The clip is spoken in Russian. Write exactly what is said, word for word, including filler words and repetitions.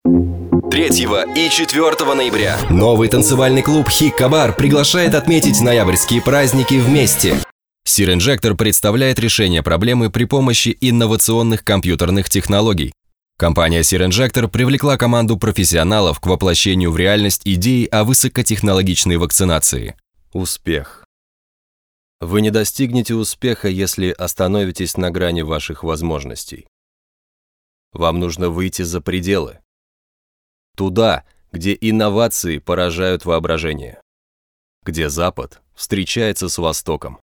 третьего и четвёртого ноября новый танцевальный клуб «Хиккабар» приглашает отметить ноябрьские праздники вместе. Сир-Инжектор представляет решение проблемы при помощи инновационных компьютерных технологий. Компания Сир-Инжектор привлекла команду профессионалов к воплощению в реальность идеи о высокотехнологичной вакцинации. Успех. Вы не достигнете успеха, если остановитесь на грани ваших возможностей. Вам нужно выйти за пределы. Туда, где инновации поражают воображение. Где Запад встречается с Востоком.